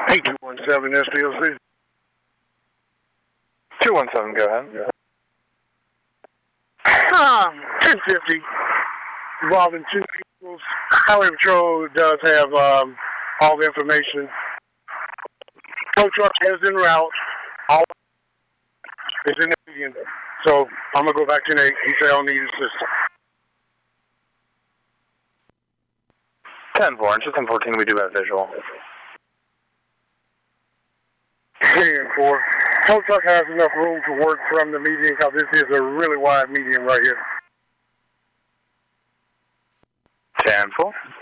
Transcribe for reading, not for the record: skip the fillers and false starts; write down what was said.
8217 SDLC. 217, go ahead. 1050 involving two vehicles. Highway Patrol does have all the information. Tow truck is en route. All is in the median. So I'm going to go back to Nate. He said I don't need assistance. 10-4, it's 10-14, we do have visual. 10-4. Tow truck has enough room to work from the median because this is a really wide median right here. 10-4.